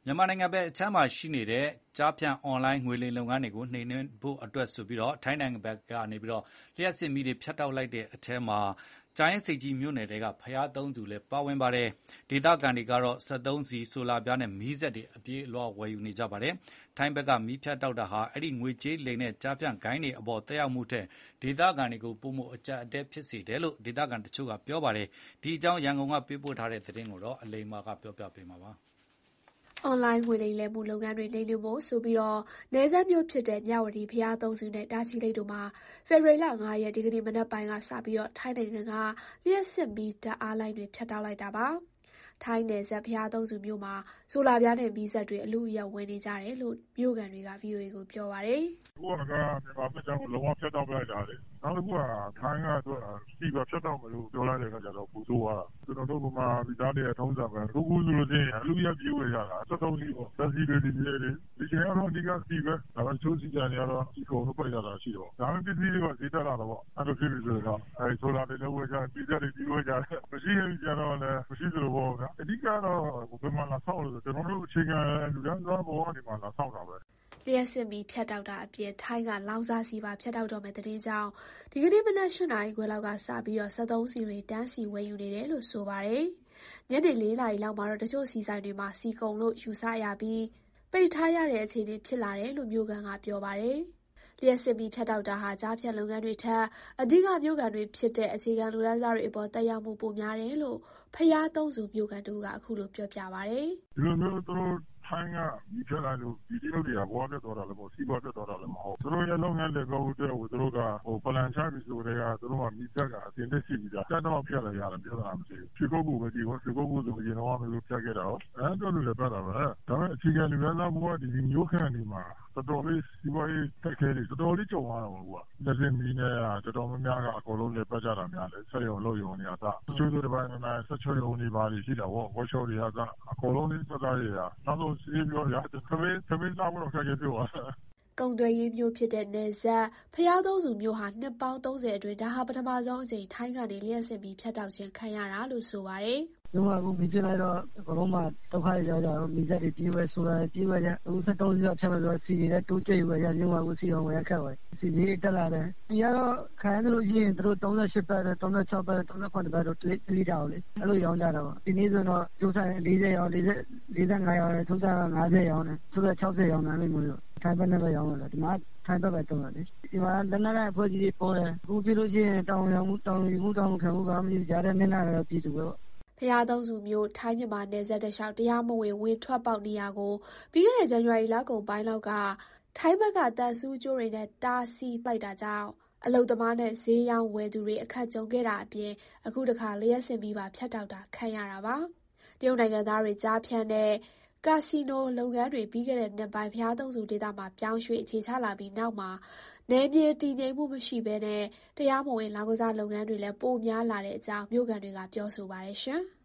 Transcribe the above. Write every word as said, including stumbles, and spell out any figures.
မြန်မာနိုင်ငံဘက်အခြမ်းမှာရှိနေတဲ့ကျားဖြန့်အွန်လိုင်းငွေလိမ်လုပ်ငန်းတွေကိုနှိမ်နင်းဖို့အတွက်ဆိုပြီးထိုင်းနိုင်ငံဘက်ကနေပြီးတော့လျှပ်စစ်မီးတွေဖြတ်တောက်လိုက်တဲ့အထဲမှာကြာရင်စိတ်ကြီးမြို့နယ်တွေကဘုရားသုံးဆူလည်းပါဝင်ပါတယ်။ဒေသခံတွေကတော့စက်သုံးဆီဆိုလာပြားနဲ့မီးစက်တွေအပြေးအလွှားဝယ်ယူနေကြပါတယ်။ထိုင်းဘက်ကမီးဖြတ်တောက်တာဟာအဲ့ဒီငွေကြေးလိမ်တဲ့ကျားဖြန့်ဂိုင်းတွေအပေါ်တက်ရောက်မှုထက်ဒေသခံတွေကိုပုံမှုအကြက်အတဲဖြစ်စေတယ်လို့ဒေသခံတချို့ကပြောပါတယ်။ဒီအကြောင်းရန်ကုန်ကပေးပို့ထားတဲ့သတင်းကိုတော့အလိမ္မာကပြောပြပေးမှာပါ။အွန်လိုင်းငွေလိမ်လည်မှုလုပ်ငန်းတွေနှိမ်နင်းဖို့ဆိုပြီးနယ်စပ်မြို့ဖြစ်တဲ့မြဝတီဘုရားသုံးဆူနဲ့တာချီလိတ်တို့မှာဖေဖော်ဝါရီလ၅ရက်ဒီကနေ့မနက်ပိုင်းကစပြီးထိုင်းနိုင်ငံကလျှပ်စစ်မီးဓာတ်အားလိုင်းတွေဖြတ်တောက်လိုက်တာပါ။ထိုင်းနယ်စပ်ဘုရားသုံးဆူမြို့မှာဆိုလာပြားနဲ့မီးစက်တွေအလူအယက်ဝင်နေကြတယ်လို့မြို့ခံတွေက ဗွီအိုအေကိုပြောပါတယ်။“အခုကမြန်မာဘက်ခြမ်းကိုလုံးဝဖြတ်တောက်လိုက်တာလေ။နောက်တခုကထိုင်းကဆီပါဖြတ်တောက်မယ်လို့ပြောလိုက်တဲ့အခါကျတော့ပိုဆိုးသွားတာ။ကျနော်တို့ဗမာပြည်သားတွေရဲ့ထုံးစံပဲ။အခုဆိုလို့ရှိရင်အလုအယက်ပြေးဝယ်ကြတာစက်သုံးဆီပေါ့။ဓာတ်ဆီတွေဒီဇယ်တွေဒီအချိန်ကတော့အဓိကဆီပဲ။ဒါပေမဲ့တချို့ဆီဆိုင်တွေကတော့ဆီကုန်လို့ပိတ်ရတာရှိတယ်ပေါ့။ဒါပေမဲ့ပစ္စည်းတွေကဈေးတက်လာတာပေါ့။အဲလိုဖြစ်ပြီဆိုရင်တော့အဲဒီဆိုလာတွေလည်းဝယ်ကြတယ်၊မီးစက်တွေလည်းဝယ်ကြတယ်။မရှိတဲ့ဆီကျတော့လည်းမရှိသလိုပေါ့ဗျာ။အဓိကတော့ဘယ်မှာလာဆောက်လဲဆိုတော့ကျနော်တို့အခြေခံလူတန်းစားဘဝဒီမှာလာဆောက်တာပဲ။လျှပ်စစ်မီးဖြတ်တောက်တာအပြင်ထိုင်းကလောင်စာဆီပါဖြတ်တောက်တော့မယ့်သတင်းကြောင့်ဒီကနေ့မနက်၈နာရီခွဲလောက်ကစပြီးစက်သုံးဆီတွေတန်းစီဝယ်ယူနေတယ်လို့ဆိုပါတယ်။ညနေလေးနာရီလောက်မှာတော့တချို့ဆီဆိုင်တွေမှာဆီကုန်လို့ယူဆရပြီးပိတ်ထားရတဲ့အခြေအနေဖြစ်လာတယ်လို့မြို့ခံကပြောပါတယ်။လျှပ်စစ်မီးဖြတ်တောက်တာဟာကြားဖြတ်လုပ်ငန်းတွေထက်အဓိကမြို့ကန်တွေဖြစ်တဲ့အခြေခံလူတန်းစားတွေအပေါ်တက်ရောက်မှုပိုများတယ်လို့ဖျားသုံးစုမြို့ကန်တို့ကအခုလိုပြောပြပါတယ်။ဒီလိုမျိုးသူတို့ထိုင်းကမီးဖြတ်လိုက်လို့ဒီတရုတ်တွေကဘွားပြတ်သွားတာလည်းမဟုတ်စီးပွားပြတ်သွားတာလည်းမဟုတ်သူတို့ရဲ့လုပ်ငန်းတွေကောက်တဲ့ဟိုသူတို့ကဟိုပလန်ချပြီးဆိုတဲ့ကသူတို့ကမီးဖြတ်ကအတင်တက်ရှိပြီးသားတက်တော့ဖြတ်လိုက်ရတယ်ပြောတာမရှိဘူးဖြေကုတ်ကူပဲဒီဟိုဖြေကုတ်ကူဆိုရင်တော့မလို့ဖြတ်ခဲ့တာဟောအဲတော့လူလည်းပတ်တာပဲဒါပေမဲ့အခြေခံလူများလားဘွားဒီမျိုးခံဒီမှာတော်တော်လေးစီးပွားရေးတက်ခဲတွေတော်တော်လေးကြုံရတာပေါ့ကွာလက်စင်းမီးနဲ့တော်တော်များများကအကုန်လုံးလည်းပတ်ကြတာများတယ်ဆက်ရုံလို့ရုံနေအသာတချို့တို့တစ်ပိုင်းနဲ့ဆက်ချွရုံနေပါလိရှိတာပေါ့ဝက်ရှော့တွေကအကုန်လုံးလေးပတ်သားရတာနောက်ဆုံးစီးပြောရသမင်းသမင်းစားဖို့တော့ခက်ခဲပြောတာကုန်သွယ်ရေးမျိုးဖြစ်တဲ့နယ်စပ်ဖျားသုံးစုမျိုးဟာနှစ်ပေါင်းသုံးဆယ်အတွင်းဒါဟာပထမဆုံးအကြိမ်ထိုင်းကနေလျှက်စစ်ပြီးဖြတ်တောက်ခြင်းခံရတာလို့ဆိုပါတယ်။လုံးဝအခုမီးပြလိုက်တော့အကုန်လုံးမှဒုက္ခရောက်ကြတော့မီးစက်တွေပြေးဝဲဆိုတာပြေးဝဲကြအခုစက်သုံးစီတော့ဖြတ်မယ်ဆိုတော့စီတွေလည်းတိုးကျိတ်ဝဲကြလုံးဝအခုစီအောင်ဝဲခက်ဝဲစီကြီးတက်လာတယ်။ဒီကတော့ခံရလို့ရှိရင်သူတို့38ပတ်36ပတ်39ပတ်တော့တလီတာကိုလေအဲ့လိုရောင်းကြတာပေါ့ဒီနေ့ဆိုတော့ကျိုးဆိုင်40ရောင်း40 45ရောင်းတယ်ကျိုးဆိုင်50ရောင်းတယ်ကျိုးဆိုင်60ရောင်းတယ်အဲ့လိုမျိုးလို့ထိုင်းဘက်နဲ့ပဲရောင်းတယ်ဒီမှာထိုင်းဘက်ပဲတုံးတယ်ဒီမှာလက်နက်နဲ့အဖွဲ့ကြီးတွေပေါ်တယ်အခုပြလို့ရှိရင်တောင်းရောင်မှုတောင်းယူမှုတောင်းခံမှုကမှကြားတဲ့မျက်နှာတော့ပြည်သူပဲပေါ့ဖျားသုံးစုမျိုးထိုင်းမြန်မာနယ်စပ်တလျှောက်တရားမဝင်ဝေထွက်ပေါက်နေရာကိုပြီးခဲ့တဲ့ဇန်နဝါရီလကုန်ပိုင်းလောက်ကထိုင်းဘက်ကတပ်ဆူးကျိုးတွေနဲ့တားဆီးလိုက်တာကြောင့်အလုသမားနဲ့ဈေးရောင်းဝယ်သူတွေအခက်ကြုံခဲ့တာအပြင်အခုတခါလျှက်စစ်ပြီးပါဖြတ်တောက်တာခံရတာပါတရုတ်နိုင်ငံသားတွေကြားဖြန့်တဲ့ကာစီနိုလုပ်ငန်းတွေပြီးခဲ့တဲ့နှစ်ပိုင်းဖျားသုံးစုဒေသမှာပြောင်းရွှေ့အခြေချလာပြီးနောက်မှာနယ်မြေတည်ငြိမ်မှုမရှိဘဲနဲ့တရားမဝင်လောင်းကစားလုပ်ငန်းတွေလည်းပိုများလာတဲ့အကြောင်းမြို့ကန်တွေကပြောဆိုပါတယ်ရှင်။